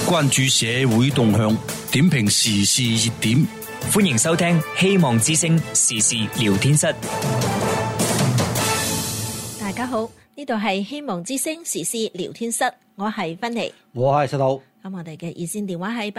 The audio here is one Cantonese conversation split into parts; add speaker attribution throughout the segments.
Speaker 1: 關注社會動向，點評時事熱點。
Speaker 2: 歡迎收聽希望之聲時事聊天室。
Speaker 3: 大家好，呢度係希望之聲時事聊天室，我係芬妮，
Speaker 4: 我係石頭。
Speaker 3: 咁我哋嘅熱線電話係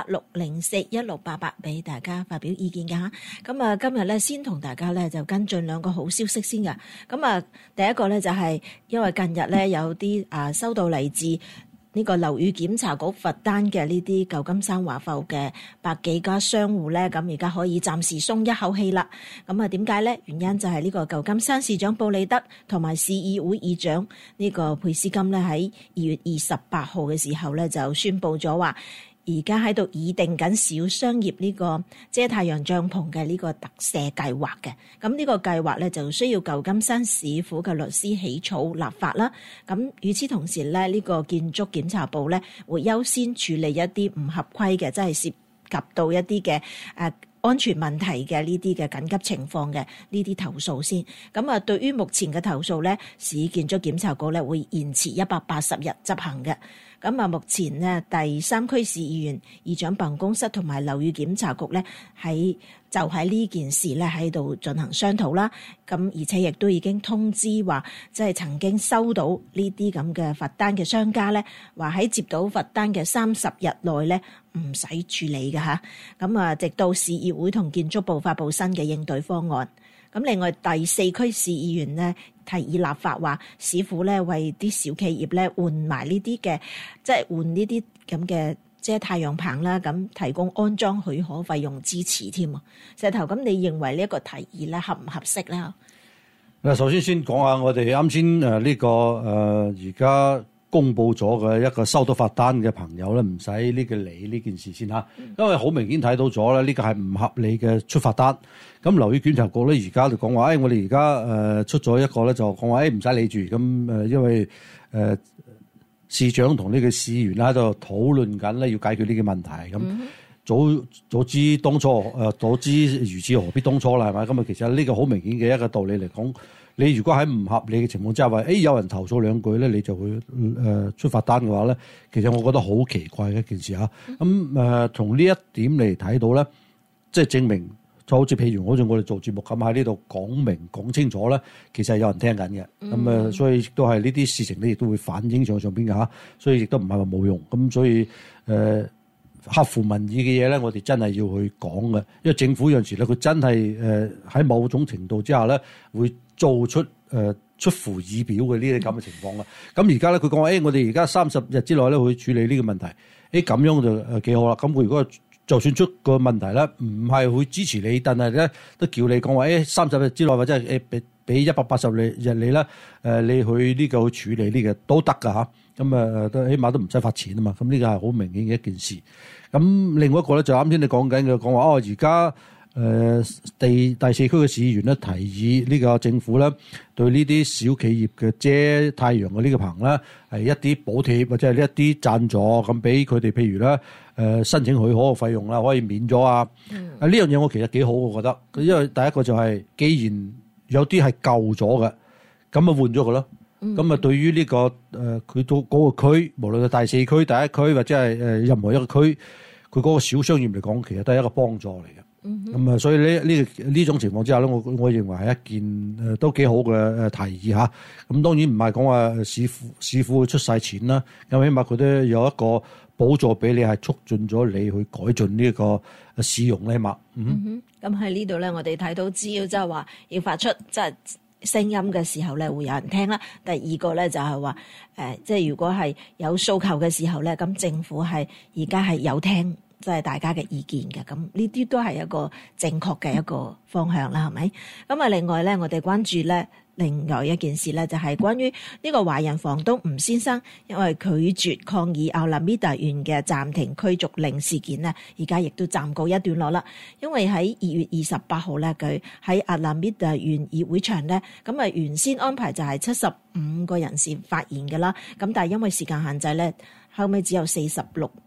Speaker 3: 888-604-1688，俾大家發表意見㗎吓。咁啊，今日咧先同大家咧就跟進兩個好消息先㗎。咁啊，第一個咧就係因為近日咧有啲收到嚟自呢個樓宇檢查局罰單嘅呢啲舊金山華埠嘅百幾家商戶咧，咁而家可以暫時鬆一口氣啦。咁啊，點解咧？原因就係呢個舊金山市長布利德同埋市議會議長呢個佩斯金咧，喺2月28號嘅時候咧就宣布咗話，而家喺度擬定緊小商業呢個遮太陽帳篷嘅呢個特赦計劃嘅。咁呢個計劃咧就需要舊金山市府嘅律師起草立法啦。咁與此同時咧，呢個建築檢查部咧會優先處理一啲唔合規嘅，即係涉及到一啲嘅安全問題嘅呢啲嘅緊急情況嘅呢啲投訴先。咁啊，對於目前嘅投訴咧，市建築檢查局咧會延遲180日執行嘅。咁啊，目前呢，第3區市議員議長辦公室同埋樓宇檢查局咧就喺呢件事咧喺度進行商討啦。咁而且亦都已經通知話，即係曾經收到呢啲咁嘅罰單嘅商家咧，話喺接到罰單嘅30日內咧唔使處理嘅吓。咁啊，直到市議會同建築部發布新嘅應對方案。咁另外第4區市議員呢，提議立法話，市府咧為啲小企業咧換埋呢啲嘅，即係換呢啲咁嘅遮太陽棚啦，咁提供安裝許可費用支持添啊。石頭，咁你認為呢一個提議咧合唔合適咧？
Speaker 4: 嗱，首先講下我哋啱先呢個而家公布咗嘅一個收到罰單嘅朋友咧，唔使呢個理呢件事先嚇，因為好明顯睇到咗咧，呢個係唔合理嘅出罰單。咁樓宇檢查局咧而家就講話，我哋而家出咗一個咧就講話，唔使理住咁因為市長同呢個市議員喺度討論緊咧，要解決呢個問題咁。早知當初早知如此何必當初啦，係咪？咁啊，其實呢個好明顯嘅一個道理嚟講，你如果喺唔合理嘅情況之下話，有人投訴兩句咧，你就會出罰單嘅話咧，其實我覺得好奇怪嘅一件事嚇。咁從呢一點嚟睇到咧，即係證明就好似譬如好似我哋做節目咁喺呢度講明講清楚咧，其實係有人聽緊嘅。咁所以亦都係呢啲事情咧，亦都會反映上邊嘅嚇。所以亦都唔係話冇用。咁所以合乎民意嘅嘢咧，我哋真係要去講嘅，因為政府有陣時咧，佢真係喺某種程度之下咧，會做出出乎意表嘅呢啲咁嘅情況啦。咁而家咧，佢講話我哋而家30日之內咧會處理呢個問題，咁樣就幾好啦。咁佢如果就算出個問題咧，唔係會支持你，但係咧都叫你講話30日之內或者係俾180日你啦，你去呢個去處理呢個都得㗎嚇。咁都起碼都唔使罰錢啊嘛。咁呢個係好明顯嘅一件事。咁另外一個咧就啱先你講緊嘅講話而家第4區嘅市議員咧提議呢個政府咧對呢啲小企業嘅遮太陽嘅呢個棚咧係一啲補貼或者係一啲贊助咁俾佢哋，譬如咧申請許可嘅費用啦可以免咗啊。呢樣嘢我其實幾好，我覺得，因為第一個就係既然有啲係舊咗嘅，咁啊換咗佢咯。咁啊對於呢個佢到嗰個區，無論係第4區、第1區或者係任何一個區，佢嗰個小商業嚟講，其實都係一個幫助嚟嘅。咁所以呢種情況之下咧，我認為係一件都幾好嘅提議嚇。咁當然唔係講話市府出晒錢啦，咁起碼佢都有一個補助俾你，係促進咗你去改進呢個市容咧嘛。
Speaker 3: 咁喺呢度咧，我哋睇到只要即係話要發出即係聲音嘅時候咧，會有人聽啦。第二個咧就係話即係如果係有訴求嘅時候咧，咁政府係而家係有聽即係大家嘅意見嘅。咁呢啲都係一個正確嘅一個方向啦，係咪？咁啊，另外咧，我哋關注咧另外一件事咧，就係關於呢個華人房東吳先生因為拒絕抗議阿拉米達縣嘅暫停驅逐令事件呢，而家亦都暫告一段落啦。因為喺2月28號咧，佢喺阿拉米達縣議會場咧，咁啊原先安排就係75個人士發言嘅啦，咁但係因為時間限制咧，後尾只有46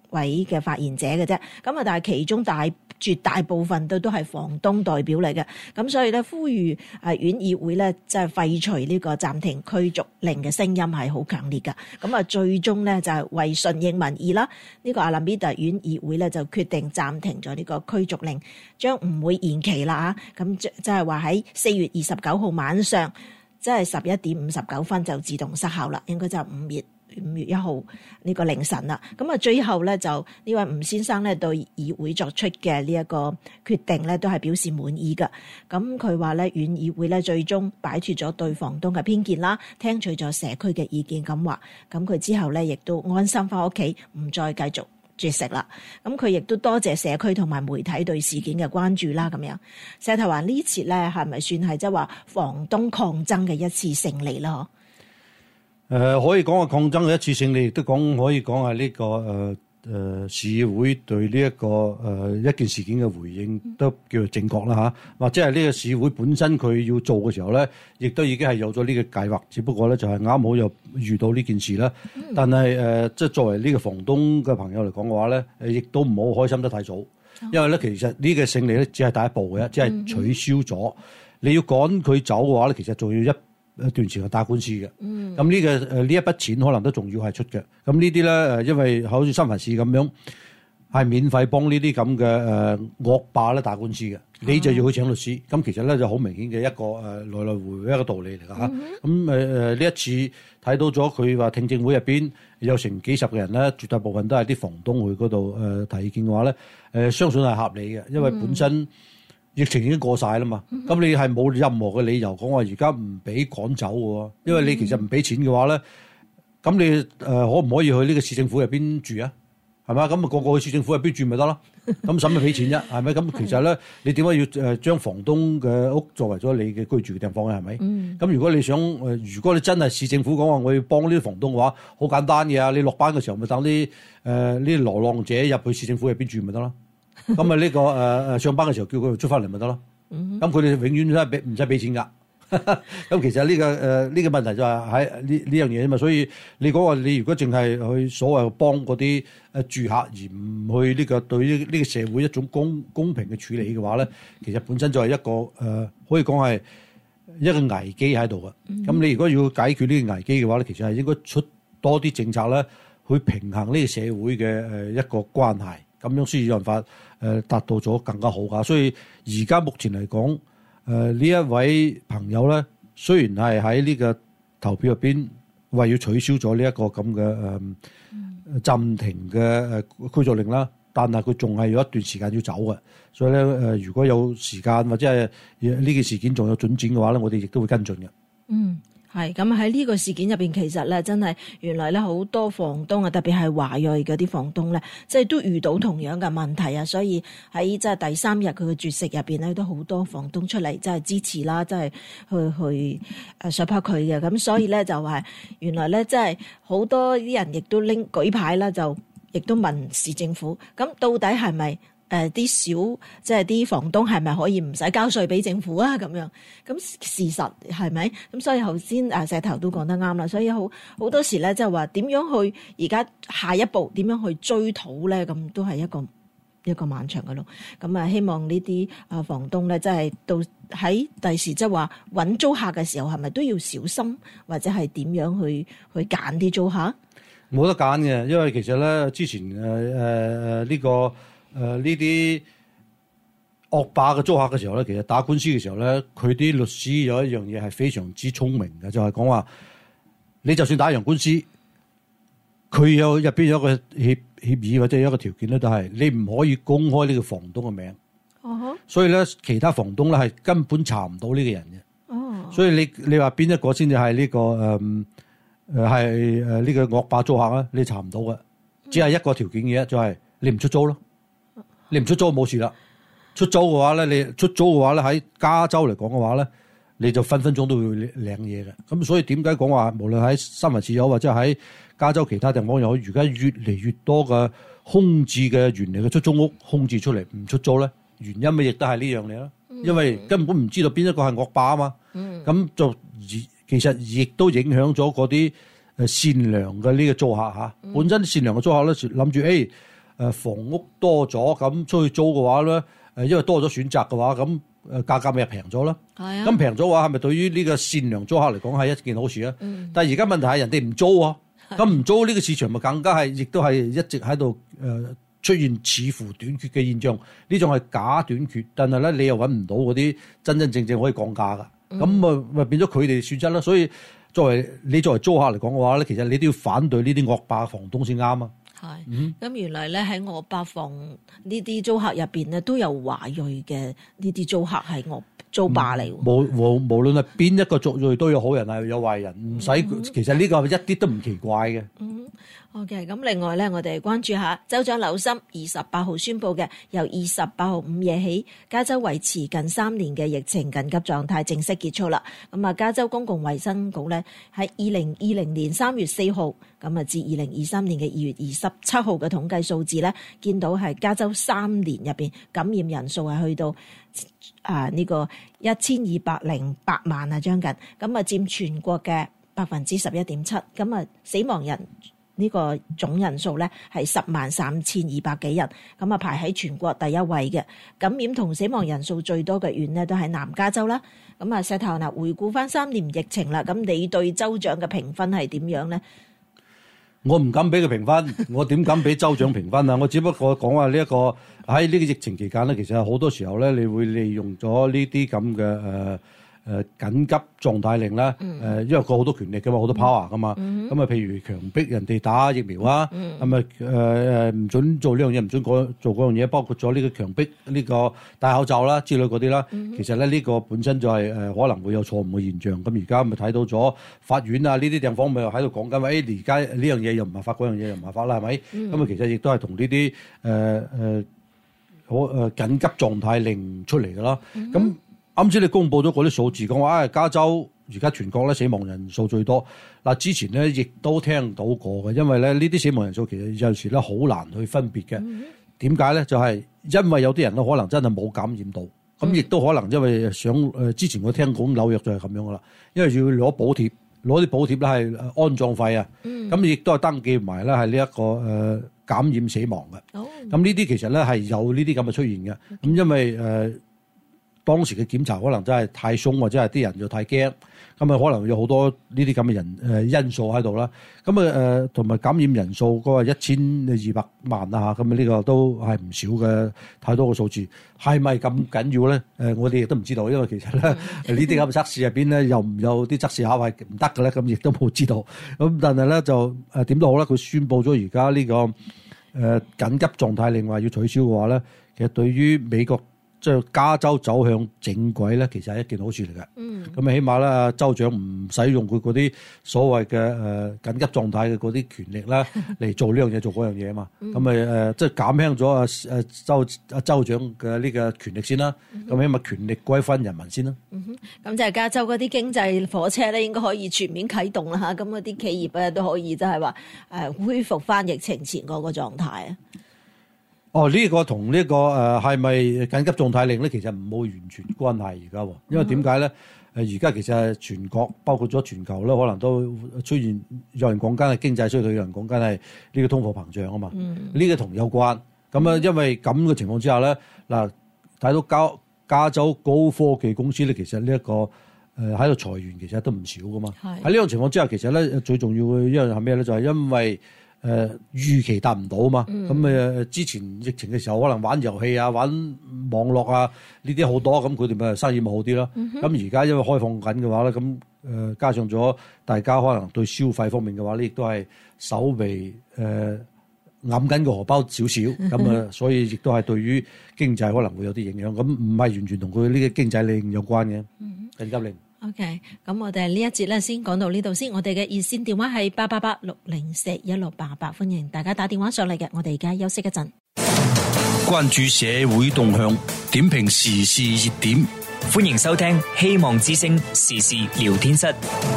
Speaker 3: 位嘅發言者嘅啫。咁啊，但係其中絕大部分都係房東代表嚟嘅。咁所以咧，呼籲縣議會咧，即係廢除呢個暫停驅逐令嘅聲音係好強烈㗎。咁啊，最終咧就係為順應民意啦。呢個阿拉米達縣議會咧就決定暫停咗呢個驅逐令，將唔會延期啦嚇。咁即係話喺4月29號晚上，即係11點59分就自動失效啦。應該就係5月1號呢個凌晨啦。咁啊，最後咧就呢位吳先生咧對議會作出嘅呢一個決定咧都係表示滿意㗎。咁佢話咧，縣議會咧最終擺脫咗對房東嘅偏見啦，聽取咗社區嘅意見咁話。咁佢之後咧亦都安心翻屋企，唔再繼續絕食啦。咁佢亦都多謝社區同埋媒體對事件嘅關注啦。咁樣石頭話呢次咧係咪算係即係話房東抗爭嘅一次勝利啦？
Speaker 4: 可以講係抗爭嘅一次勝利，亦都可以講係呢個市議會對呢一個一件事件嘅回應都叫做正確啦嚇，或者係呢個市議會本身佢要做嘅時候咧，亦都已經係有咗呢個計劃，只不過咧就係啱好又遇到呢件事啦。但係即係作為呢個房東嘅朋友嚟講嘅話咧，亦都唔好開心得太早，因為咧其實呢個勝利咧只係第一步嘅，只係取消咗。你要趕佢走嘅話咧，其實仲要一段時間打官司嘅，咁呢個呢一筆錢可能都仲要係出嘅。咁呢啲咧因為好似三藩市咁樣係免費幫呢啲咁嘅惡霸咧打官司嘅，你就要去請律師。咁其實咧就好明顯嘅一個來來回回一個道理嚟㗎嚇。咁呢一次睇到咗佢話聽證會入邊有成幾十個人咧，絕大部分都係啲房東去嗰度提意見嘅話咧，相信係合理嘅，因為本身疫情已經過晒啦嘛，咁你係冇任何嘅理由講話而家唔俾趕走嘅喎，因為你其實唔俾錢嘅話咧，咁你可唔可以去呢個市政府入邊住啊？係咪？咁個個去市政府入邊住咪得咯？咁使乜俾錢啫？係咪？咁其實咧，你點解要將房東嘅屋作為咗你嘅居住嘅地方咧？係咪？咁如果你想如果你真係市政府講話我要幫呢啲房東嘅話，好簡單嘅啊！你落班嘅時候咪等啲呢啲流浪者入去市政府入邊住咪得咯？咁啊呢個上班嘅時候叫佢出翻嚟咪得咯，咁佢哋永遠都係唔使俾錢㗎。咁其實呢個問題就係喺呢樣嘢啊嘛，所以你講話你如果淨係去所謂幫嗰啲住客而唔去呢個對於呢個社會一種公平嘅處理嘅話咧，其實本身就係一個可以講係一個危機喺度嘅。咁你如果要解決呢個危機嘅話咧，其實係應該出多啲政策咧，去平衡呢個社會嘅一個關係。咁樣先至有辦法達到咗更加好㗎，所以而家目前嚟講，呢一位朋友咧，雖然係喺呢個投票入邊話要取消咗呢一個咁嘅暫停嘅驅逐令啦，但係佢仲係有一段時間要走嘅，所以咧如果有時間或者係呢件事件仲有進展嘅話咧，我哋亦都會跟進嘅。
Speaker 3: 係咁喺呢個事件入邊，其實咧真係原來咧好多房東啊，特別係華裔嗰啲房東咧，即係都遇到同樣嘅問題啊，所以喺即係第3日佢嘅絕食入邊咧，都好多房東出嚟即係支持啦，即係去support佢嘅。咁所以咧就係原來咧即係好多啲人亦都拎舉牌啦，就亦都問市政府，咁到底係咪？啲小即係啲房東係咪可以唔使交稅俾政府啊？咁樣咁事實係咪？咁所以頭先石頭都講得啱啦。所以好多時咧，即係話點樣去而家下一步點樣去追討咧？咁都係一個漫長嘅路。咁啊，希望呢啲房東咧，即係到喺第時即係話揾租客嘅時候，係咪都要小心，或者係點樣去揀啲租客？
Speaker 4: 冇得揀嘅，因為其實咧之前呢個。呢啲惡霸嘅租客嘅時候咧，其實打官司嘅時候咧，佢啲律師有一樣嘢係非常之聰明嘅，就係講話你就算打贏官司，佢入邊有一個協議或者有一個條件咧，就係你唔可以公開呢個房東嘅名。所以咧，其他房東咧係根本查唔到呢個人嘅。所以你話邊一個先至係呢個係呢個惡霸租客啊？你查唔到嘅，只係一個條件嘅啫，就係你唔出租咯。你唔出租冇事啦，出租嘅話咧，喺加州嚟講嘅話咧，你就分分鐘都會領嘢嘅。咁所以點解講話無論喺三藩市有或者喺加州其他地方有，而家越嚟越多嘅空置嘅原嚟嘅出租屋空置出嚟唔出租咧，原因咪亦都係呢樣嘢咯。因為根本唔知道邊一個係惡霸啊嘛。咁就其實亦都影響咗嗰啲善良嘅呢個租客嚇。本身善良嘅租客咧諗住房屋多咗，咁出去租嘅話咧，因為多咗選擇嘅話，咁價格咪平咗啦。
Speaker 3: 係啊。
Speaker 4: 咁平咗嘅話，係咪對於呢個善良租客嚟講係一件好事啊？但係而家問題係人哋唔租喎，咁唔租呢個市場咪更加係，亦都係一直喺度出現似乎短缺嘅現象。呢種係假短缺，但係咧你又揾唔到嗰啲真真正正可以降價㗎。咁咪變咗佢哋損失啦。所以作為租客嚟講嘅話咧，其實你都要反對呢啲惡霸房東先啱啊。
Speaker 3: 係，咁原來咧喺惡霸房呢啲租客入邊咧，都有華裔嘅呢啲租客係惡租霸嚟。
Speaker 4: 無論係邊一個族裔都有好人係有壞人，唔使其實呢個一啲都唔奇怪嘅。
Speaker 3: OK， 咁另外咧，我哋關注下州長紐森28號宣布嘅，由28號午夜起，加州維持近3年嘅疫情緊急狀態正式結束啦。咁啊，加州公共衛生局咧喺2020年3月4號，咁啊至2023年嘅2月27號嘅統計數字咧，見到係加州3年入邊感染人數係去到呢個1208萬啊，將近，咁啊佔全國嘅11.7%，咁啊死亡人呢個總人數咧係103200幾人，咁啊排喺全國第一位嘅。感染同死亡人數最多嘅縣呢都係南加州啦。咁啊，石頭嗱，回顧翻3年疫情啦，咁你對州長嘅評分係點樣咧？
Speaker 4: 我唔敢俾佢評分，我點敢俾州長評分啊？我只不過講話呢一個喺呢個疫情期間咧，其實好多時候咧，你會利用咗呢啲咁嘅緊急狀態令啦，因為佢好多權力噶嘛，好多 power 噶嘛，咁啊，譬如強迫人哋打疫苗啊，咁啊唔準做呢樣嘢，唔準做嗰樣嘢，包括咗呢個強迫呢個戴口罩啦之類嗰啲啦。其實咧呢個本身就係可能會有錯誤嘅現象。咁而家咪睇到咗法院啊呢啲地方咪又喺度講緊話，而家呢樣嘢又唔合法，嗰樣嘢又唔合法啦，係咪？咁啊其實亦都係同呢啲緊急狀態令出嚟噶啦。咁啱先你公布咗嗰啲數字，講話加州而家全國咧死亡人數最多。嗱，之前咧亦都聽到過嘅，因為咧呢啲死亡人數其實有時咧好難去分別嘅。點解咧？就係因為有啲人咧可能真係冇感染到，咁亦都可能因為想之前我聽講紐約就係咁樣噶啦，因為要攞補貼，攞啲補貼咧係安葬費啊，咁亦都係登記埋咧係呢一個感染死亡嘅。咁呢啲其實咧係有呢啲咁嘅出現嘅。咁因為當時嘅檢查可能真係太鬆，或者係啲人又太驚，咁啊可能有好多呢啲咁嘅人因素喺度啦。咁啊同埋感染人數嗰個1200萬啊，咁啊呢個都係唔少嘅，太多個數字，係咪咁緊要咧？我哋亦都唔知道，因為其實咧呢啲咁嘅測試入邊咧，又唔有啲測試考係唔得嘅咧，咁亦都冇知道。咁但係咧就點都好啦，佢宣布咗而家呢個緊急狀態令話要取消嘅話咧，其實對於美國即係加州走向正軌咧，其實係一件好事嚟嘅。咁起碼咧，州長唔使用佢嗰啲所謂嘅緊急狀態嘅嗰啲權力啦，嚟做呢樣嘢做嗰樣嘢啊嘛。咁咪即係減輕咗州長嘅呢個權力先啦。咁起碼權力歸翻人民先啦。
Speaker 3: 咁就係加州嗰啲經濟火車咧，應該可以全面啟動啦嚇。咁嗰啲企業咧都可以即係話恢復翻疫情前嗰個狀態啊。
Speaker 4: 呢個同呢個係咪緊急狀態令咧，其實冇完全關係而家，因為點解咧？而家其實係全國包括咗全球咧，可能都出現有人講緊係經濟衰退，有人講緊係呢個通貨膨脹啊嘛。呢個同有關。咁啊，因為咁嘅情況之下咧，嗱睇到加州高科技公司咧，其實呢一個喺度裁員，其實都唔少噶嘛。喺呢種情況之下，其實咧最重要嘅一樣係咩咧？就係因為預期達唔到啊嘛，咁之前疫情嘅時候可能玩遊戲啊、玩網絡啊呢啲好多，咁佢哋咪生意咪好啲咯。咁而家因為開放緊嘅話咧，咁加上咗大家可能對消費方面嘅話咧，亦都係稍微揞緊個荷包少少，咁所以亦都係對於經濟可能會有啲影響。咁唔係完全同佢呢個經濟令有關嘅緊急令。
Speaker 3: OK， 咁我哋呢一節咧先講到呢度先。我哋嘅熱線電話係888-604-1688，歡迎大家打電話上嚟嘅。我哋而家休息一陣。
Speaker 1: 關注社會動向，點評時事熱點，
Speaker 2: 歡迎收聽希望之聲時事聊天室。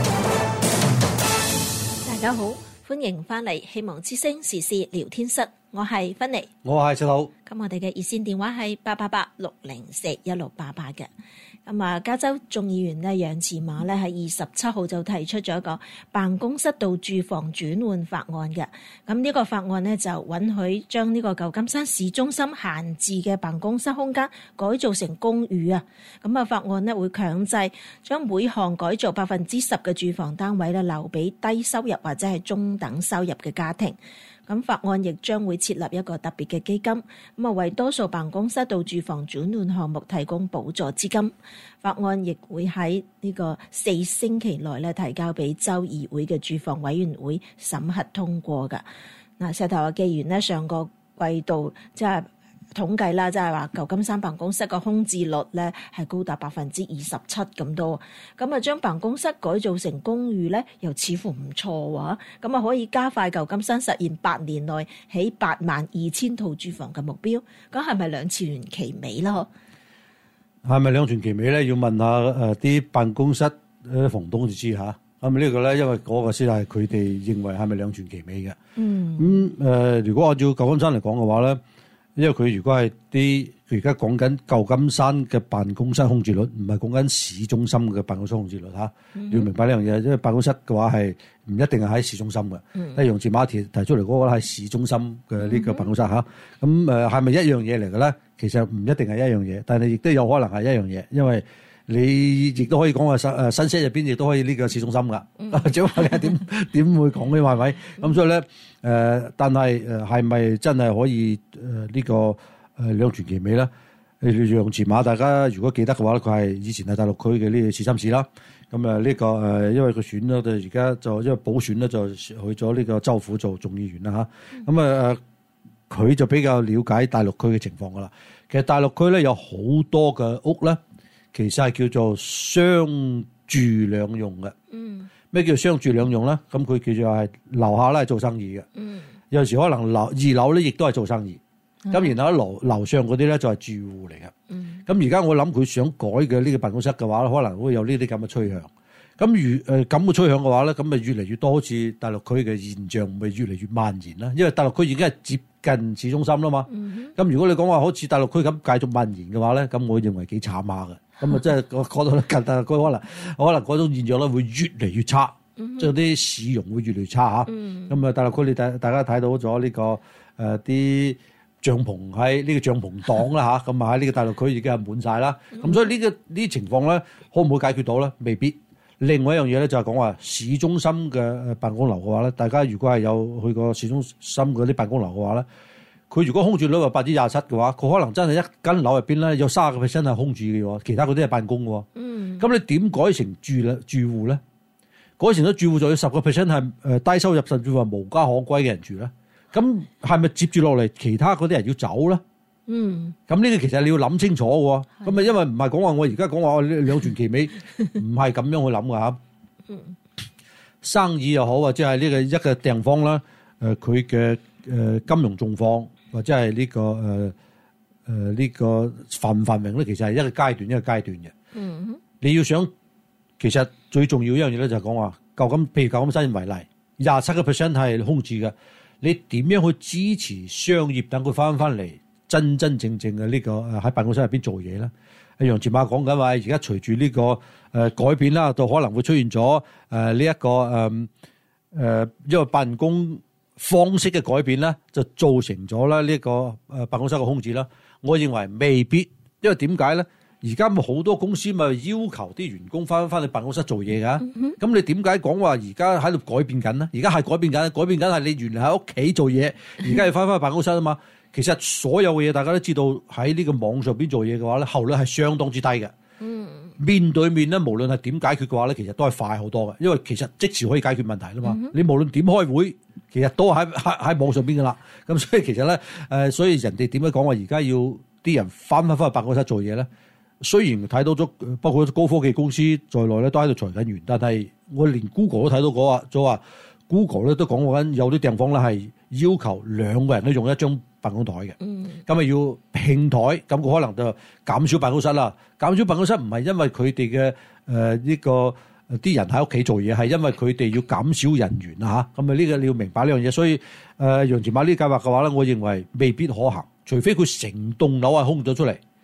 Speaker 3: 大家好，歡迎翻嚟希望之聲時事聊天室，我係芬妮，
Speaker 4: 我係石頭。
Speaker 3: 咁我哋嘅熱線電話係888-604-1688嘅。 咁啊，加州眾議員咧楊慈瑪咧喺27號就提出咗一個辦公室到住房轉換法案嘅。咁呢個法案呢，就允許將呢個舊金山市中心閒置嘅辦公室空間改造成公寓啊。咁啊，法案呢會強制將每項改造10%嘅住房單位咧留俾低收入或者係中等收入嘅家庭。咁法案亦將會設立一個特別嘅基金，咁啊為多數辦公室到住房轉換項目提供補助資金。法案亦會喺呢個4星期內咧提交俾州議會嘅住房委員會審核通過㗎。嗱，石頭嘅議員咧上個季度即係統計啦，即係話舊金山辦公室個空置率咧係高達27%咁多，咁啊將辦公室改造成公寓咧，又似乎唔錯喎，咁啊可以加快舊金山實現8年內起82000套住房嘅目標，咁係咪兩全其美啦？
Speaker 4: 係咪兩全其美咧？要問下啲辦公室房東就知嚇。咁呢個咧，因為嗰個先係佢哋認為係咪兩全其美嘅。如果按照舊金山嚟講嘅話咧。因為佢如果係佢而家講緊舊金山嘅辦公室空置率，唔係講緊市中心嘅辦公室空置率嚇。你要明白呢樣嘢，因為辦公室嘅話係唔一定係喺市中心嘅。但係楊志馬提出嚟嗰個係市中心嘅呢個辦公室嚇。咁係咪一樣嘢嚟嘅咧？其實唔一定係一樣嘢，但係亦都有可能係一樣嘢，因為你亦都可以講話新社入邊亦都可以呢個市中心噶。只話你係點會講呢？係咪？咁所以咧但係係咪真係可以呢個兩全其美咧？楊慈瑪大家如果記得嘅話咧，佢係以前係大陸區嘅呢個市心市啦。咁呢個因為佢選咗，就而家就因為補選咧，就去咗呢個州府做眾議員啦嚇。咁佢就比較了解大陸區嘅情況噶啦。其實大陸區咧有好多嘅屋咧，其實係叫做商住兩用嘅。咩叫商住兩用咧？咁佢叫做係樓下咧係做生意嘅。有時可能二樓咧亦都係做生意。咁然後樓上嗰啲咧就係住戶嚟嘅。咁而家我諗佢想改嘅呢個辦公室嘅話咧，可能會有呢啲咁嘅趨向。咁咁嘅趨向嘅話咧，咁咪越嚟越多好似大陸區嘅現象，咪越嚟越蔓延啦。因為大陸區已經係接近市中心啦嘛。咁如果你講話好似大陸區咁繼續蔓延嘅話咧，咁我認為幾慘下嘅。咁啊，即係講到近大陸區可能嗰種現象咧會越嚟越差，即係啲市容會越嚟越差嚇。咁啊，大陸區你大家睇到咗呢個啲帳篷喺呢個帳篷檔啦嚇，咁啊喺呢個大陸區已經係滿晒啦。咁所以呢啲情況咧，可唔可以解決到咧？未必。另外一樣嘢咧就係講話市中心嘅辦公樓嘅話咧，大家如果係有去過市中心嗰啲辦公樓嘅話咧，佢如果空置率係27%嘅話，佢可能真係一間樓入邊咧有30% 係空置嘅喎，其他嗰啲係辦公嘅喎。咁你點改成住戶咧？改成咗住戶就要10% 係低收入甚至話無家可歸嘅人住咧。咁係咪接住落嚟其他嗰啲人要走咧？咁呢個其實你要諗清楚喎。咁啊，因為唔係講話我而家講話兩全其美，唔係咁樣去諗㗎嚇。生意又好，或者係呢個一個地方啦，佢嘅金融狀況，或者係呢個繁唔繁榮咧，其實係一個階段一個階段嘅。你要想，其實最重要一樣嘢咧就係講話譬如舊金山為例，27% 係空置嘅，你點樣去支持商業等佢翻嚟？真正嘅呢個喺辦公室入邊做嘢咧，楊志馬講緊話，而家隨住呢個改變啦，就可能會出現咗呢一個因為辦公方式嘅改變咧，就造成咗啦呢個辦公室嘅空置啦。我認為未必，因為點解咧？而家咪好多公司咪要求啲員工翻去辦公室做嘢㗎。咁你點解講話而家喺度改變緊咧？而家係改變緊係你原來喺屋企做嘢，而家要翻去辦公室啊嘛。其實所有嘅嘢大家都知道，喺呢個網上邊做嘢嘅話咧，效率係相當之低嘅。面對面咧，無論係點解決嘅話咧，其實都係快好多嘅，因為其實即時可以解決問題啦嘛。你無論點開會，其實都喺網上邊噶啦。咁所以其實咧，所以人哋點樣講話而家要啲人翻去辦公室做嘢咧？雖然睇到咗，包括高科技公司在內咧，都喺度裁緊員，但係我連 Google 都睇到咗話 Google 咧都講緊有啲地方咧係要求2個人都用一張辦公台嘅。咁咪要拼台，咁佢可能就減少辦公室啦。減少辦公室唔係因為佢哋嘅呢個啲人喺屋企做嘢，係因為佢哋要減少人員啊嚇。咁啊呢個你要明白呢樣嘢，所以楊慈瑪呢計劃嘅話咧，我認為未必可行，除非佢成棟樓係空咗出嚟。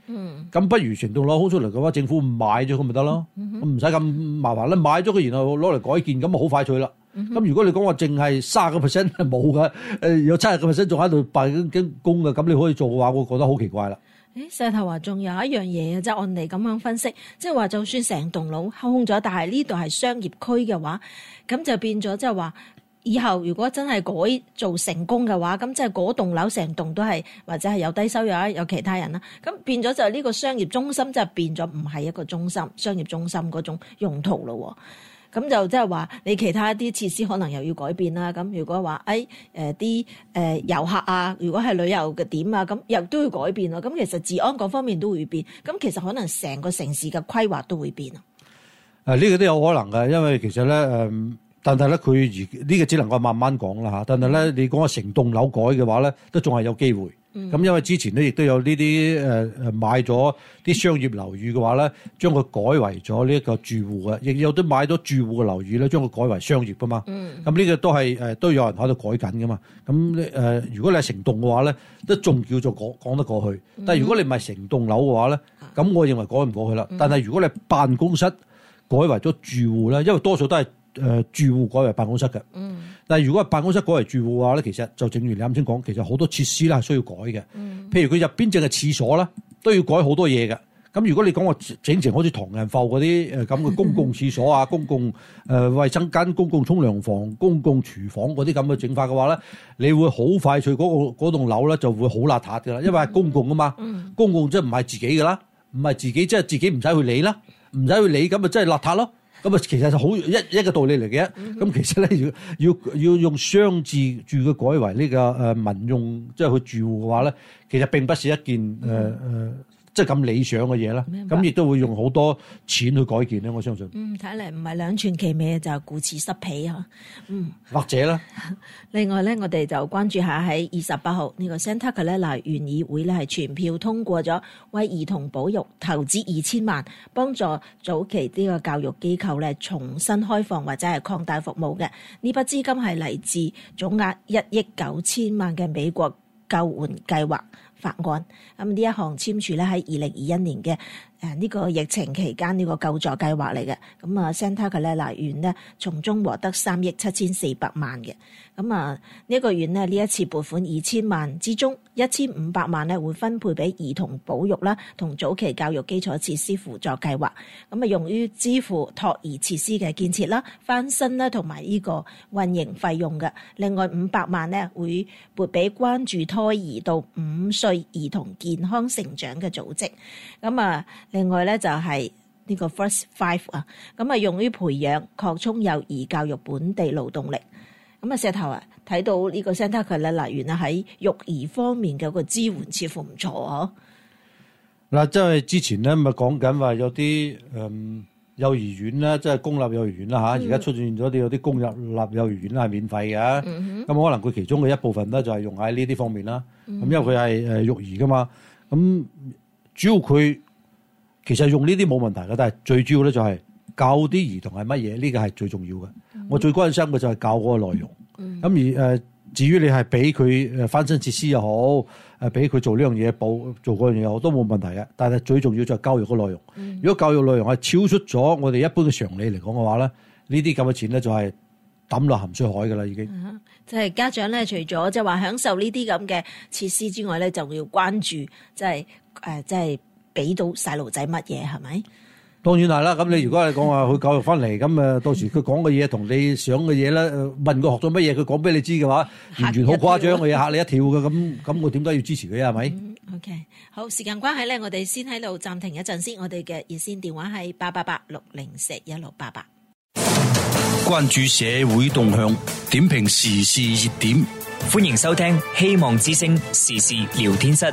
Speaker 4: 咁不如成棟樓空出嚟嘅話，政府買咗佢咪得咯，唔使咁麻煩啦。買咗佢然後攞嚟改建，咁啊好快脆啦。咁如果你講話淨係30% 係冇嘅，有70% 仲喺度辦緊工嘅，咁你可以做嘅話，我覺得好奇怪啦。
Speaker 3: 石頭話仲有一樣嘢，即係按你咁樣分析，即係話就算成棟樓空咗，但係呢度係商業區嘅話，咁就變咗即係話以後如果真係改造成功嘅話，咁即係嗰棟樓成棟都係或者係有低收入啊，有其他人啦，咁變咗就呢個商業中心就變咗唔係一個中心商業中心嗰種用途咯。咁就即係話你其他啲設施可能又要改變啦。咁如果話啲遊客啊，如果係旅遊嘅點啊，咁又都要改變咯。咁其實治安嗰方面都會變，咁其實可能成個城市嘅規劃都會變啊。
Speaker 4: 呢個都有可能嘅，因為其實咧但係咧佢呢個只能夠慢慢講啦嚇。但係咧你講個成棟樓改嘅話咧，都仲係有機會。咁因為之前咧亦都有呢啲買咗啲商業樓宇嘅話咧，將佢改為咗呢一個住戶嘅，亦有啲買咗住戶嘅樓宇咧，將佢改為商業噶嘛。咁呢個都係都有人喺度改緊噶嘛。咁如果你係成棟嘅話咧，都仲叫做講得過去。但係如果你唔係成棟樓嘅話咧，咁我認為改唔過去啦。但係如果你辦公室改為咗住戶咧，因為多數都係住戶改為辦公室嘅。但係如果係辦公室改為住戶嘅話咧，其實就正如你啱先講，其實好多設施咧係需要改嘅。譬如佢入邊淨係廁所啦，都要改好多嘢嘅。咁如果你講話整成好似唐人埠嗰啲咁嘅公共廁所啊、公共衛生間、公共沖涼房、公共廚房嗰啲咁嘅整法嘅話咧，你會好快脆嗰棟樓咧就會好邋遢㗎啦，因為係公共啊嘛。公共即係唔係自己㗎啦，唔係自己即係自己唔使去理啦，唔使去理咁咪真係邋遢咯。咁啊，其實就好一個道理嚟嘅。咁其實咧，要用商住嘅改為呢個民用，即係去住戶嘅話咧，其實並不是一件即係咁理想嘅嘢啦。咁亦都會用好多錢去改建咧，我相信。
Speaker 3: 睇嚟唔係兩全其美，就係顧此失彼嚇。
Speaker 4: 或者啦。
Speaker 3: 另外咧，我哋就關注下喺28號呢個 Santa Clara 縣議會咧係全票通過咗為兒童保育投資2000萬，幫助早期呢個教育機構咧重新開放或者係擴大服務嘅。呢筆資金係嚟自總額1億9千萬嘅美國救援計劃法案。咁呢一項簽署咧喺2021年嘅呢個疫情期間呢個救助計劃嚟嘅。咁啊 Santa Clara 縣呢從中獲得3億7400萬嘅。咁啊呢個縣呢呢一次撥款2000萬之中，1500萬咧會分配俾兒童保育啦同早期教育基礎設施輔助計劃。咁啊用於支付托兒設施嘅建設啦、翻新啦同埋呢個運營費用嘅。另外500萬咧會撥俾關注胎兒到5歲兒童健康成長嘅組織。咁啊另外咧就係呢個 First Five 啊，咁啊用於培養擴充幼兒教育本地勞動力。咁啊石頭啊睇到呢個 Santa Clara 縣啊喺育兒方面嘅個支援似乎唔錯啊。
Speaker 4: 嗱，即係之前咧咪講緊話有啲幼兒園啦，即係公立幼兒園啦嚇，而家出現咗啲有啲公立幼兒園係免費嘅。咁可能佢其中嘅一部分咧就係用喺呢啲方面啦。咁因為佢係育兒噶嘛，咁主要佢其實用呢啲冇問題嘅，但係最主要咧就係教啲兒童係乜嘢，呢個係最重要嘅。我最關心嘅就係教嗰個內容。咁而至於你係俾佢翻新設施又好，俾佢做呢樣嘢做嗰樣嘢又好，都冇問題嘅。但係最重要就係教育嘅內容。如果教育內容係超出咗我哋一般嘅常理嚟講嘅話咧，呢啲咁嘅錢咧就係抌落鹹水海㗎啦，已經。
Speaker 3: 即係家長咧，除咗即係話享受呢啲咁嘅設施之外咧，就要關注即係俾到細路仔乜嘢係咪？
Speaker 4: 當然係啦，咁你如果係講話佢教育翻嚟，咁到時佢講嘅嘢同你想嘅嘢咧，問佢學咗乜嘢，佢講俾你知嘅話，完全好誇張嘅嘢嚇你一跳嘅，咁我點解要支持佢係咪
Speaker 3: ？OK， 好，時間關係咧，我哋先喺度暫停一陣先。我哋嘅熱線電話係888-604-1688。
Speaker 1: 關注社會動向，點評時事熱點，
Speaker 2: 歡迎收聽希望之聲時事聊天室。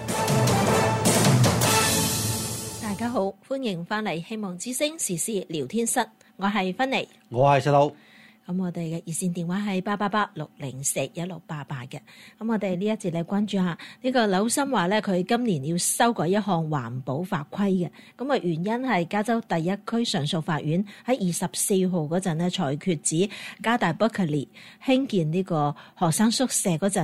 Speaker 3: 大家好，歡迎翻嚟希望之聲時事聊天室，我係芬妮，
Speaker 4: 我係細佬。
Speaker 3: 咁我哋嘅熱線電話係888-604-1688嘅。咁我哋呢一節咧關注下呢個紐森話咧，佢今年要修改一項環保法規嘅。咁啊原因係加州第一區上訴法院喺24號嗰陣咧裁決指加大 Berkeley 興建呢個學生宿舍嗰陣咧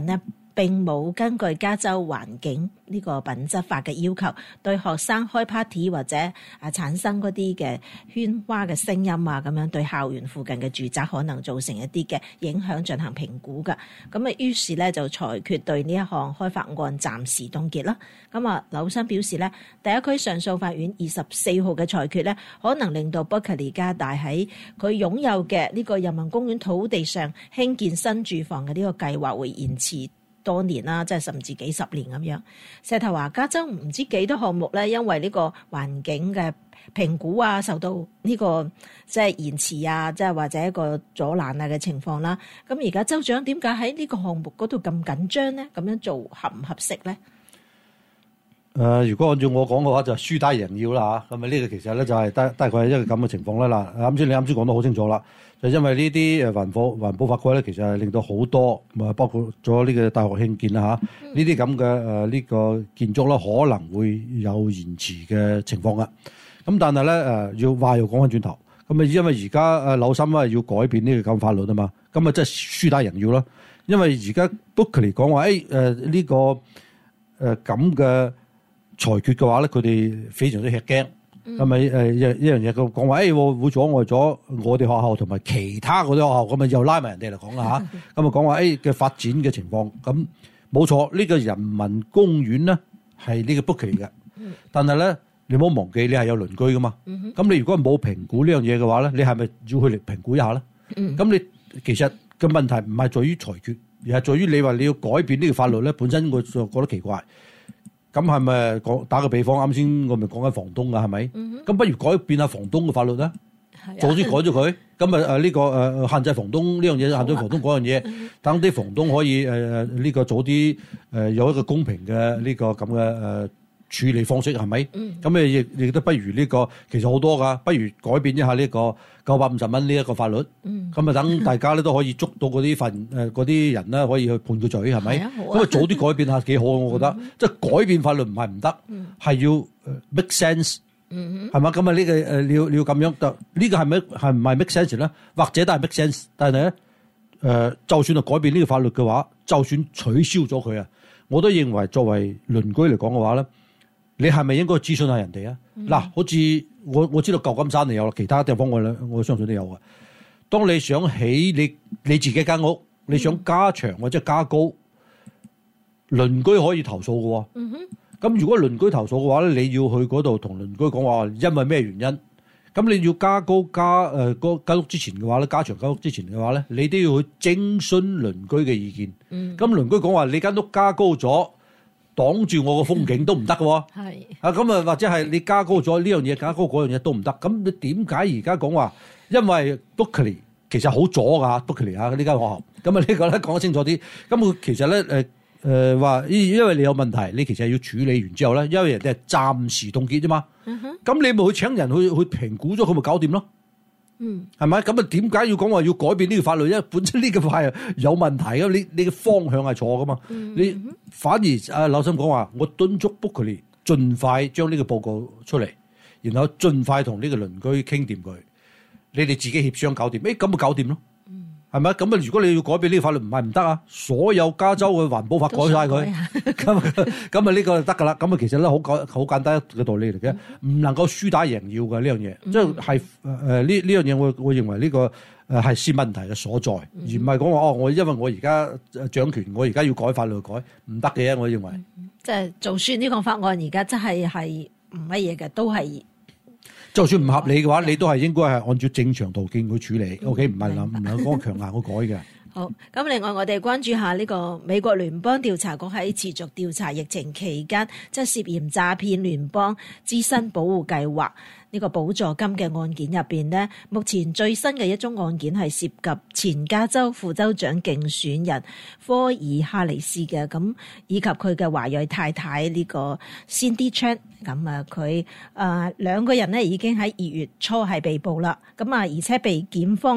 Speaker 3: 並冇根據加州環境呢個品質法嘅要求，對學生開 party 或者產生嗰啲嘅喧嘩嘅聲音啊，咁樣對校園附近嘅住宅可能造成一啲嘅影響進行評估㗎。咁啊，於是咧就裁決對呢一項開發案暫時凍結啦。咁啊，紐森表示咧，第一區上訴法院24號嘅裁決咧，可能令到 Berkeley 加大喺佢擁有嘅呢個人民公園土地上興建新住房嘅呢個計劃會延遲多年啦，即係甚至幾十年咁樣。石頭話加州唔知幾多項目咧，因為呢個環境嘅評估啊，受到呢個即係延遲啊，即係或者一個阻攔啊嘅情況啦。咁而家州長點解喺呢個項目嗰度咁緊張咧？咁樣做合唔合適咧？
Speaker 4: 如果按照我講嘅話，就輸打贏要啦嚇。咁啊，呢個其實咧就係大概係一個咁嘅情況啦。嗱，你啱先講得好清楚啦，就因為呢啲環保法規咧，其實係令到好多包括咗呢個大學興建啦嚇，呢啲咁嘅呢個建築啦，可能會有延遲嘅情況噶。咁但係咧要話又講翻轉頭，咁啊因為而家紐森啊要改變呢個咁法律啊嘛，咁啊即係輸打贏要啦。因為而家 Berkeley 講話呢個咁嘅裁決嘅話咧，佢哋非常之吃驚，係咪一樣嘢佢講話會阻礙咗我哋學校同埋其他嗰啲學校，咁啊又拉埋人哋嚟講啦嚇，咁啊講話嘅發展嘅情況，咁冇錯，呢個人民公園咧係呢個 Berkeley 嘅，但係咧你唔好忘記你係有鄰居噶嘛，咁你如果冇評估呢樣嘢嘅話咧，你係咪要去嚟評估一下咧？咁你其實嘅問題唔係在於裁決，而係在於你話你要改變呢個法律咧，本身我就覺得奇怪。咁係咪打個比方？啱先我咪講緊房東㗎，係咪？咁不如改變下房東嘅法律咧，早啲改咗佢。咁啊呢個限制房東呢樣嘢，限制房東嗰樣嘢，等啲房東可以呢個早啲有一個公平嘅呢個咁嘅處理方式，係咪？咁亦都不如呢個其實好多㗎，不如改變一下呢個950蚊呢一個法律。咁啊等大家咧都可以捉到嗰啲人咧，可以去判佢罪，係咪？咁啊早啲改變下幾好，我覺得。即係改變法律唔係唔得，係要make sense，係嘛？咁啊呢個你要咁樣，呢個係唔係 make sense 咧？或者都係 make sense，但係咧就算係改變呢個法律嘅話，就算取消咗佢啊，我都認為作為鄰居嚟講嘅話咧。你係咪應該諮詢下人哋啊？嗱，好似我知道舊金山就有啦，其他地方我相信都有嘅。當你想起你自己間屋，你想加長或者加高，鄰居可以投訴嘅喎。咁如果鄰居投訴嘅話咧，你要去嗰度同鄰居講話，因為咩原因？咁你要加高間屋之前嘅話咧，加長間屋之前嘅話咧，你都要去徵詢鄰居嘅意見。咁鄰居講話你間屋加高咗。擋住我個風景都唔得嘅喎，咁啊或者係你加高咗呢樣嘢，加高嗰樣嘢都唔得。咁你點解而家講話？因為 Berkeley 其實好阻㗎 Berkeley 呢間學校。咁啊呢個咧講得清楚啲。咁佢其實咧話，因為你有問題，你其實要處理完之後咧，因為人哋係暫時凍結啫嘛。咁你咪去請人去評估咗，佢咪搞掂咯。係咪？咁啊點解要講話要改變呢個法律？因為本身呢個法係有問題嘅，你嘅方向係錯噶嘛。你反而紐森講話，我敦促 Berkeley 盡快將呢個報告出嚟，然後盡快同呢個鄰居傾掂佢，你哋自己協商搞掂，咁咪搞掂咯。係咪？咁啊如果你要改變呢個法律，唔係唔得啊！所有加州嘅環保法改晒佢，咁啊呢個就得噶啦。咁啊其實咧好簡單嘅道理嚟嘅，唔能夠輸打贏要嘅呢樣嘢，即係呢樣嘢我認為呢個係先問題嘅所在，而唔係講話我因為我而家掌權，我而家要改法律改，唔得嘅。我認為
Speaker 3: 即係就算呢個法案而家真係唔乜嘢嘅，都係。
Speaker 4: 就算唔合理嘅話，你都係應該係按照正常途徑去處理。OK， 唔係講強硬去改嘅。
Speaker 3: 好，咁另外我哋關注下呢個美國聯邦調查局喺持續調查疫情期間，即係涉嫌詐騙聯邦資薪保護計劃呢個補助金嘅案件入邊呢，目前最新嘅一宗案件係涉及前加州副州長競選人科爾哈里斯嘅，咁以及佢嘅華裔太太呢個 Cindy Chan， 咁啊佢兩個人呢已經喺2月初係被捕啦，咁啊而且被檢方呢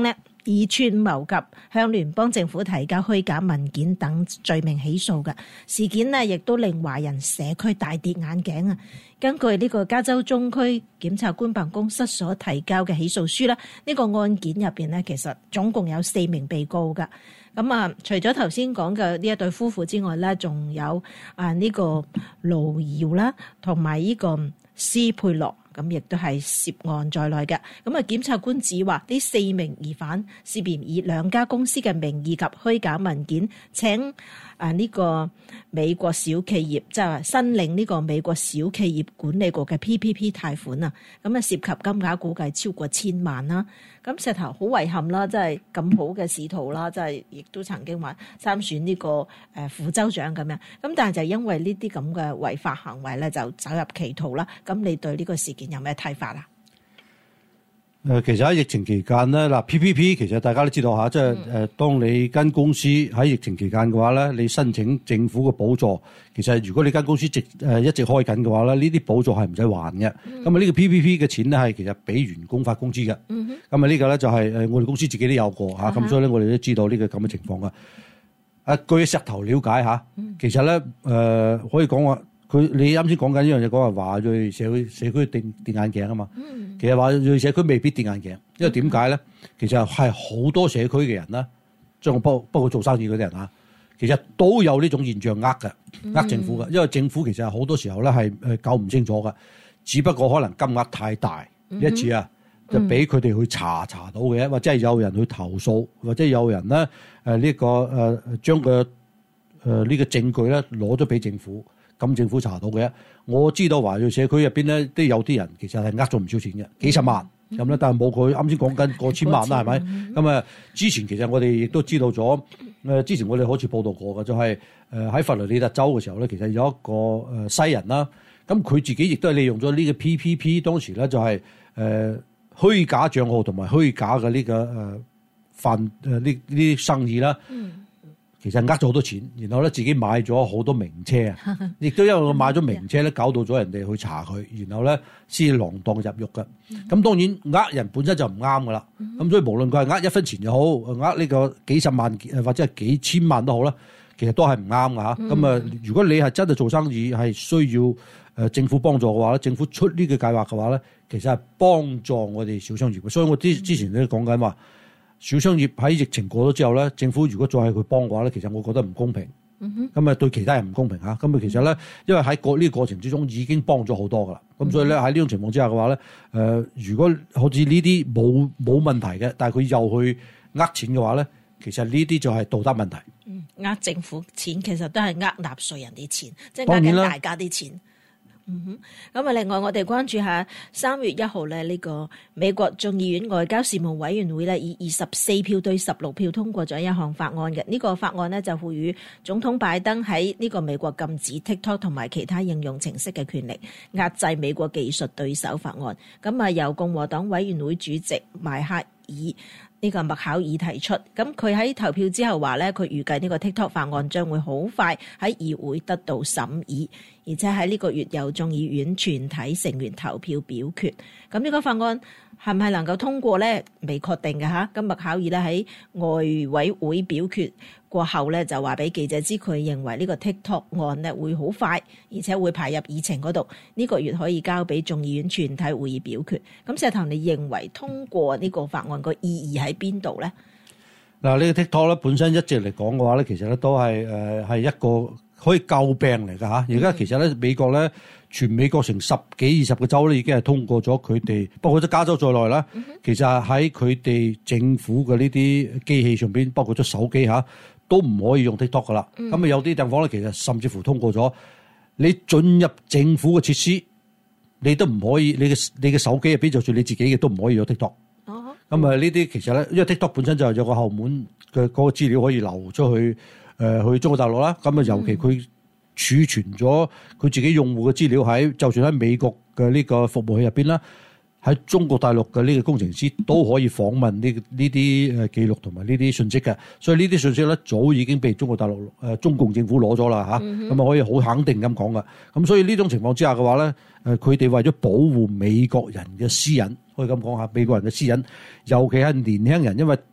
Speaker 3: 以串謀及向聯邦政府提交虛假文件等罪名起訴嘅事件呢，亦都令華人社區大跌眼鏡啊！根據呢個加州中區檢察官辦公室所提交嘅起訴書啦，呢個案件入邊呢，其實總共有4名被告噶。咁啊，除咗頭先講嘅呢一對夫婦之外咧，仲有呢個盧瑤啦，同埋呢個施佩樂。咁亦都係涉案在內嘅。咁啊，檢察官指話呢4名疑犯涉嫌以2家公司嘅名義及虛假文件請呢個美國小企業，即係申領呢個美國小企業管理局嘅 PPP 貸款啊。咁啊，涉及金額估計超過1000萬啦。咁石頭好遺憾啦，即係咁好嘅仕途啦，即係亦都曾經話參選呢個副州長咁樣。咁但係就因為呢啲咁嘅違法行為咧，就走入歧途啦。咁你對呢個事件有咩睇法啊？
Speaker 4: 其實喺疫情期間咧，嗱 PPP 其實大家都知道嚇，即係當你間公司喺疫情期間嘅話咧，你申請政府嘅補助，其實如果你間公司一直開緊嘅話咧，呢啲補助係唔使還嘅。咁啊呢個 PPP 嘅錢咧係其實俾員工發工資嘅。咁啊呢個咧就係我哋公司自己都有過嚇，咁所以咧我哋都知道呢個咁嘅情況噶。據石頭了解嚇，其實咧可以講話。你啱先講緊呢樣嘢，講話華裔社區跌眼鏡啊嘛。其實華裔社區未必跌眼鏡，因為點解咧？其實係好多社區嘅人啦，即係包括做生意嗰啲人啊，其實都有呢種現象呃政府嘅，因為政府其實好多時候咧係搞唔清楚嘅，只不過可能金額太大一次啊，就俾佢哋去查到嘅，或者係有人去投訴，或者有人咧將個呢個證據咧攞咗俾政府。咁政府查到嘅，我知道華裔社區入邊咧都有啲人其實係呃咗唔少錢嘅，幾十萬咁咧，但係冇佢啱先講緊過千萬啦，係咪？咁啊，之前其實我哋亦都知道咗，之前我哋好似報道過嘅，就係喺佛羅里達州嘅時候咧，其實有一個西人啦，咁佢自己亦都係利用咗呢個 PPP， 當時咧就係虛假帳號同埋虛假嘅呢個呢啲生意啦。其實呃咗好多錢，然後咧自己買咗好多名車啊，亦都因為我買咗名車咧，搞到咗人哋去查佢，然後咧先鋃鐺入獄嘅。咁當然呃人本身就唔啱噶啦，咁所以無論佢係呃1分錢又好，呃呢個幾十萬或者係幾千萬都好啦，其實都係唔啱噶嚇。咁啊，如果你係真係做生意係需要政府幫助嘅話咧，政府出呢個計劃嘅話咧，其實係幫助我哋小商業嘅。所以我之前都講緊話。小商業喺疫情過咗之後咧，政府如果再係佢幫嘅話咧，其實我覺得唔公平。咁啊對其他人唔公平嚇。咁啊其實咧，因為喺呢個過程之中已經幫咗好多噶啦。咁所以咧喺呢種情況之下嘅話咧，如果好似呢啲冇問題嘅，但係佢又去呃錢嘅話咧，其實呢啲就係道德問題。
Speaker 3: 呃政府錢其實都係呃納稅人啲錢，即係呃緊大家啲錢。咁啊！另外，我哋關注下3月1號咧，呢個美國眾議院外交事務委員會咧，以24票對16票通過咗一項法案嘅。呢個法案呢，就賦予總統拜登喺呢個美國禁止 TikTok 同埋其他應用程式嘅權力，壓制美國技術對手法案。咁啊，由共和黨委員會主席邁克爾呢個麥考爾提出，咁佢喺投票之後話咧，佢預計呢個 TikTok 法案將會好快喺議會得到審議，而且喺呢個月由眾議院全體成員投票表決。咁呢個法案係咪能夠通過咧？未確定嘅嚇。咁麥考爾咧喺外委會表決過後咧，就話俾記者知，佢認為呢個 TikTok 案咧會好快，而且會排入議程嗰度。呢個月可以交俾眾議院全體會議表決。咁石頭，你認為通過呢個法案個意義喺邊度咧？
Speaker 4: 嗱，呢個 TikTok 咧本身一直嚟講嘅話咧，其實咧都係係一個可以詬病嚟㗎嚇。而家其實咧美國咧，全美國成10幾20個州咧已經係通過咗佢哋，包括咗加州在內啦。其實喺佢哋政府嘅呢啲機器上邊，包括咗手機嚇，都唔可以用 TikTok 㗎啦。咁啊有啲地方咧，其實甚至乎通過咗，你進入政府嘅設施，你都唔可以，你嘅手機入邊就算你自己嘅都唔可以有 TikTok。咁啊呢啲其實咧，因為 TikTok 本身就有個後門嘅嗰個資料可以流出去去中國大陸啦。咁啊尤其佢儲存咗佢自己用戶嘅資料喺，就算喺美國嘅呢個服務器入邊啦，喺中國大陸嘅呢個工程師都可以訪問呢啲記錄同埋呢啲信息嘅。所以呢啲信息咧早已經被中國大陸中共政府攞咗啦嚇。咁啊可以好肯定咁講噶。咁所以呢種情況之下嘅話咧，佢哋為咗保護美國人嘅私隱，可以咁講下美國人嘅私隱，尤其係年輕人，因為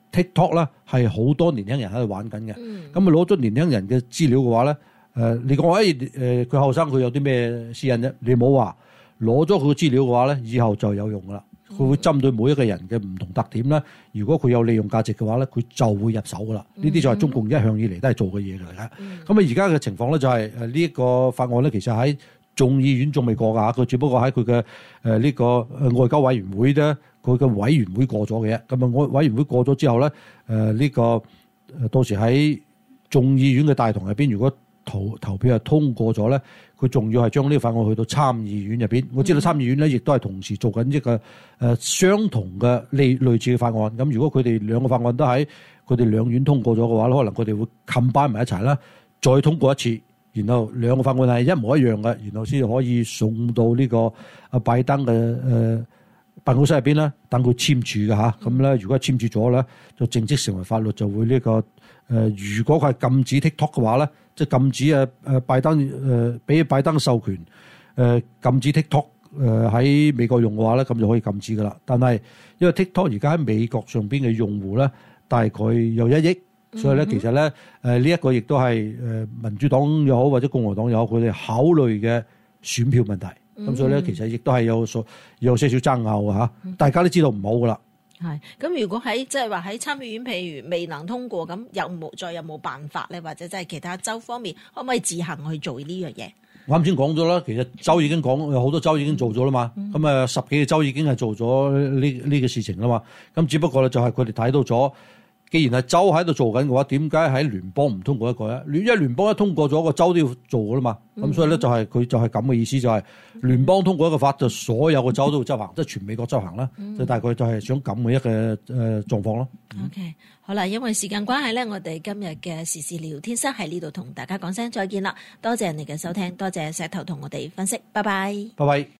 Speaker 4: TikTok 咧係好多年輕人喺度玩緊嘅。咁啊攞咗年輕人嘅資料嘅話咧，你講話佢後生佢有啲咩私隱啫？你冇話攞咗佢嘅資料嘅話咧，以後就有用噶啦。佢會針對每一個人嘅唔同特點咧，如果佢有利用價值嘅話咧，佢就會入手噶啦。呢啲就係中共一向以嚟都係做嘅嘢嚟嘅。咁啊而家嘅情況咧就係呢一個法案咧，其實喺眾議院仲未過㗎，佢只不過喺佢嘅呢個外交委員會咧，佢嘅委員會過咗嘅啫。咁啊，委員會過咗之後咧，呢個到時喺眾議院嘅大堂入邊，如果投票係通過咗咧，佢仲要係將呢個法案去到參議院入邊。我知道參議院咧，亦都係同時做緊一個相同嘅類似嘅法案。咁如果佢哋兩個法案都喺佢哋兩院通過咗嘅話咧，可能佢哋會combine埋一齊啦，再通過一次。然後兩個法案係一模一樣嘅，然後先可以送到呢個拜登嘅辦公室入邊啦，等佢簽署嘅嚇。咁咧，如果簽署咗咧，就正式成為法律，就會呢個如果佢係禁止 TikTok 嘅話咧，即係禁止拜登俾拜登授權禁止 TikTok 喺美國用嘅話咧，咁就可以禁止噶啦。但係因為 TikTok 而家喺美國上邊嘅用戶咧，大概有1億。所以咧，其實咧，呢一個亦都係民主黨又好或者共和黨又好，佢哋考慮嘅選票問題。咁所以咧，其實亦都係有些少爭拗嘅嚇。大家都知道唔好噶啦。
Speaker 3: 係咁，如果喺即係話喺參議院，譬如未能通過，咁有冇辦法咧？或者即係其他州方面，可唔可以自行去做呢樣嘢？
Speaker 4: 我啱先講咗啦，其實州已經講，有好多州已經做咗啦嘛。咁10幾個州已經係做咗呢個事情啦嘛。咁只不過咧，就係佢哋睇到咗。既然係州喺度做緊嘅話，點解喺聯邦唔通過一個咧？因為聯邦一通過咗，個州都要做噶啦嘛。咁所以咧就係佢就係咁嘅意思，就係聯邦通過一個法，就所有個州都要執行，即係全美國執行啦。就大概就係想咁嘅一個狀況咯。
Speaker 3: OK， 好啦，因為時間關係咧，我哋今日嘅時事聊天室喺呢度同大家講聲再見啦。多謝你嘅收聽，多謝石頭同我哋分析，拜拜。
Speaker 4: 拜拜。